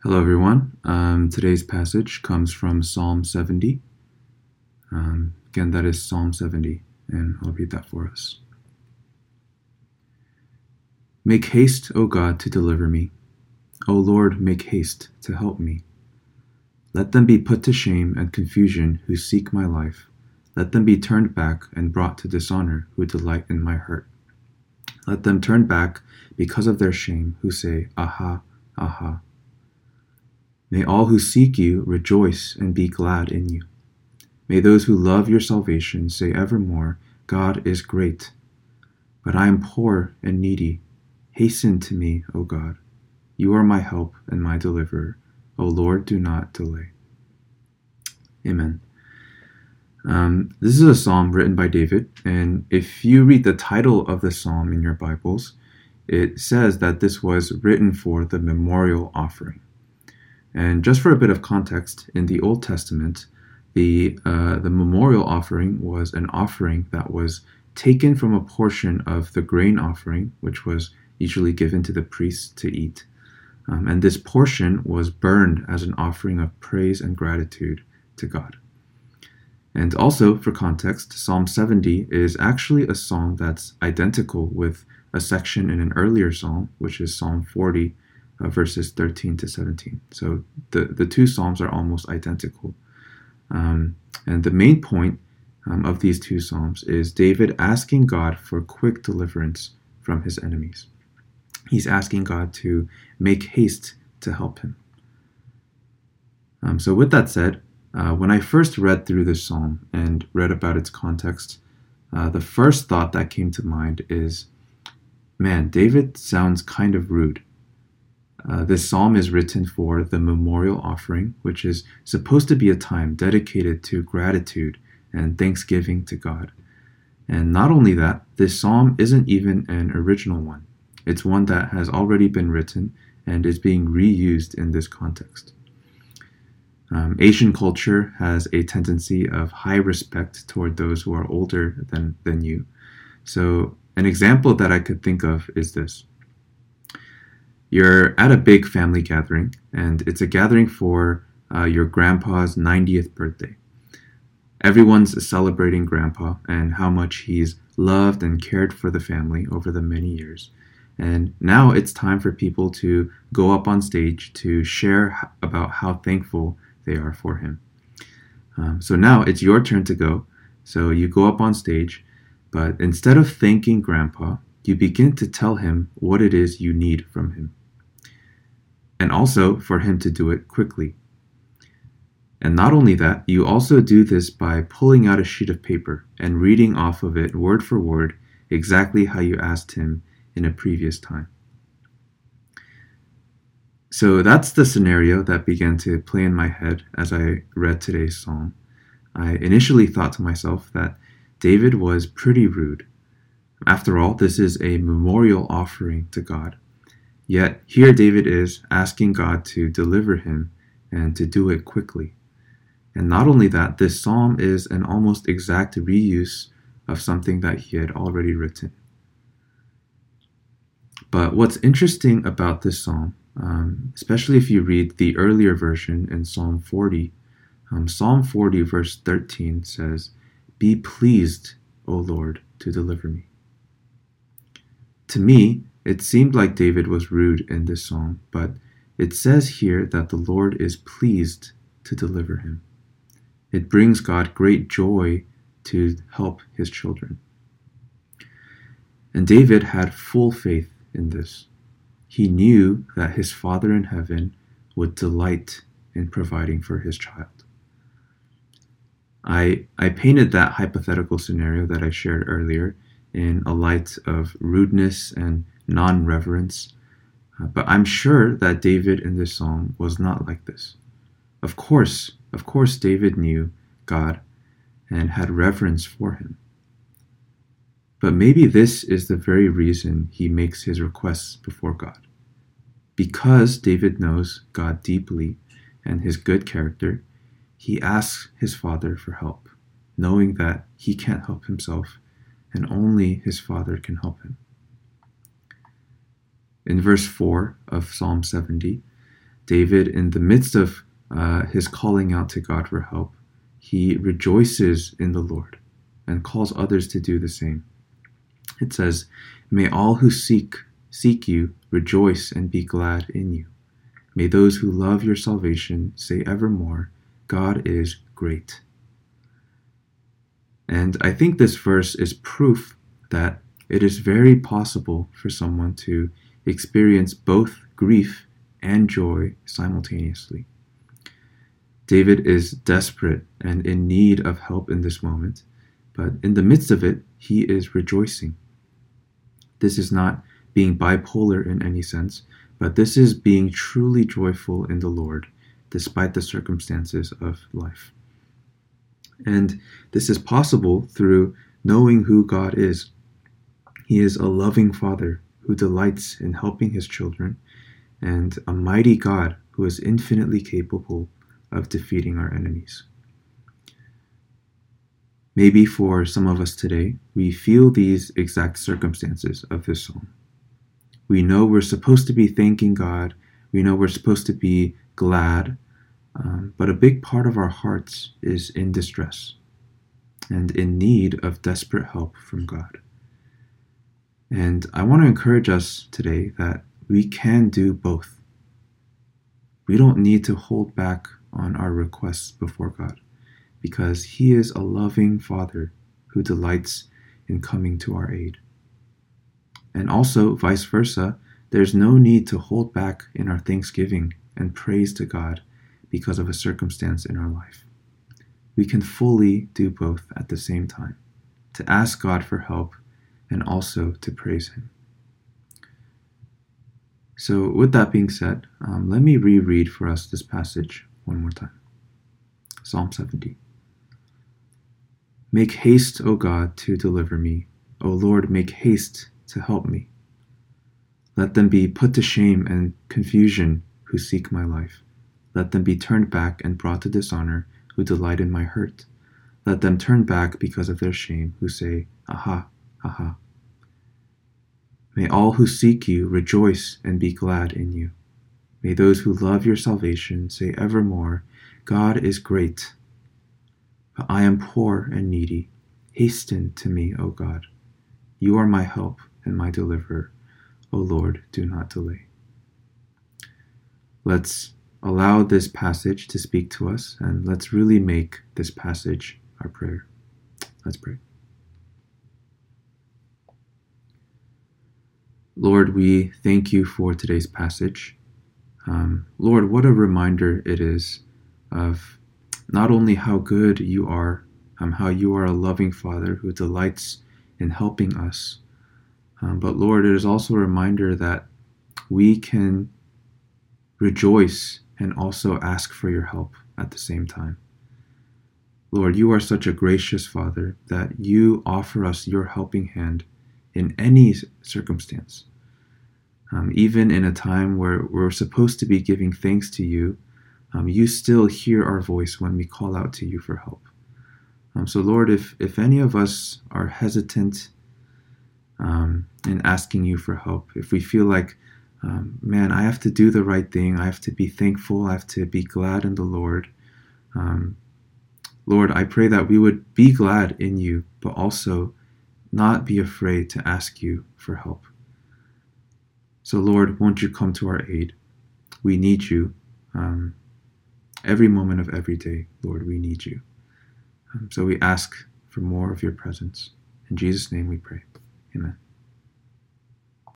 Hello, everyone. Today's passage comes from Psalm 70. Again, that is Psalm 70, and I'll read that for us. Make haste, O God, to deliver me. O Lord, make haste to help me. Let them be put to shame and confusion who seek my life. Let them be turned back and brought to dishonor who delight in my hurt. Let them turn back because of their shame who say, Aha, aha. May all who seek you rejoice and be glad in you. May those who love your salvation say evermore, God is great. But I am poor and needy. Hasten to me, O God. You are my help and my deliverer. O Lord, do not delay. Amen. This is a psalm written by David, and if you read the title of the psalm in your Bibles, it says that this was written for the memorial offering. And just for a bit of context, in the Old Testament, the memorial offering was an offering that was taken from a portion of the grain offering, which was usually given to the priests to eat. And this portion was burned as an offering of praise and gratitude to God. And also, for context, Psalm 70 is actually a psalm that's identical with a section in an earlier psalm, which is Psalm 40, verses 13 to 17. So the two psalms are almost identical. And the main point of these two psalms is David asking God for quick deliverance from his enemies. He's asking God to make haste to help him. So with that said, when I first read through this psalm and read about its context, the first thought that came to mind is, man, David sounds kind of rude. This psalm is written for the memorial offering, which is supposed to be a time dedicated to gratitude and thanksgiving to God. And not only that, this psalm isn't even an original one. It's one that has already been written and is being reused in this context. Asian culture has a tendency of high respect toward those who are older than you. So an example that I could think of is this. You're at a big family gathering, and it's a gathering for your grandpa's 90th birthday. Everyone's celebrating grandpa and how much he's loved and cared for the family over the many years. And now it's time for people to go up on stage to share about how thankful they are for him. So now it's your turn to go. So you go up on stage, but instead of thanking grandpa, you begin to tell him what it is you need from him. And also for him to do it quickly. And not only that, you also do this by pulling out a sheet of paper and reading off of it word for word exactly how you asked him in a previous time. So that's the scenario that began to play in my head as I read today's psalm. I initially thought to myself that David was pretty rude. After all, this is a memorial offering to God. Yet here David is asking God to deliver him and to do it quickly. And not only that, this psalm is an almost exact reuse of something that he had already written. But what's interesting about this psalm, especially if you read the earlier version in Psalm 40, Psalm 40 verse 13 says, "Be pleased, O Lord, to deliver me." To me, it seemed like David was rude in this psalm, but it says here that the Lord is pleased to deliver him. It brings God great joy to help his children. And David had full faith in this. He knew that his Father in heaven would delight in providing for his child. I painted that hypothetical scenario that I shared earlier in a light of rudeness and non-reverence, but I'm sure that David in this psalm was not like this. Of course, David knew God and had reverence for him. But maybe this is the very reason he makes his requests before God. Because David knows God deeply and his good character, he asks his Father for help, knowing that he can't help himself and only his Father can help him. In verse 4 of Psalm 70, David, in the midst of his calling out to God for help, he rejoices in the Lord and calls others to do the same. It says, "May all who seek you rejoice and be glad in you. May those who love your salvation say evermore, God is great." And I think this verse is proof that it is very possible for someone to experience both grief and joy simultaneously. David is desperate and in need of help in this moment, but in the midst of it, he is rejoicing. This is not being bipolar in any sense, but this is being truly joyful in the Lord, despite the circumstances of life. And this is possible through knowing who God is. He is a loving Father who delights in helping his children, and a mighty God who is infinitely capable of defeating our enemies. Maybe for some of us today, we feel these exact circumstances of this psalm. We know we're supposed to be thanking God. We know we're supposed to be glad. But a big part of our hearts is in distress and in need of desperate help from God. And I want to encourage us today that we can do both. We don't need to hold back on our requests before God, because He is a loving Father who delights in coming to our aid. And also, vice versa, there's no need to hold back in our thanksgiving and praise to God because of a circumstance in our life. We can fully do both at the same time, to ask God for help and also to praise Him. So with that being said, let me reread for us this passage one more time. Psalm 70. Make haste, O God, to deliver me. O Lord, make haste to help me. Let them be put to shame and confusion who seek my life. Let them be turned back and brought to dishonor who delight in my hurt. Let them turn back because of their shame who say, Aha, aha. May all who seek you rejoice and be glad in you. May those who love your salvation say evermore, God is great. But I am poor and needy. Hasten to me, O God. You are my help and my deliverer. O Lord, do not delay. Let's allow this passage to speak to us, and let's really make this passage our prayer. Let's pray. Lord, we thank you for today's passage. Lord, what a reminder it is of not only how good you are, how you are a loving Father who delights in helping us, but Lord, it is also a reminder that we can rejoice and also ask for your help at the same time. Lord, you are such a gracious Father that you offer us your helping hand in any circumstance. Even in a time where we're supposed to be giving thanks to you, you still hear our voice when we call out to you for help. So Lord, if any of us are hesitant in asking you for help, if we feel like, man, I have to do the right thing, I have to be thankful, I have to be glad in the Lord. Lord, I pray that we would be glad in you, but also not be afraid to ask you for help. So Lord, won't you come to our aid? We need you. Every moment of every day, Lord, we need you. So we ask for more of your presence. In Jesus' name we pray. Amen.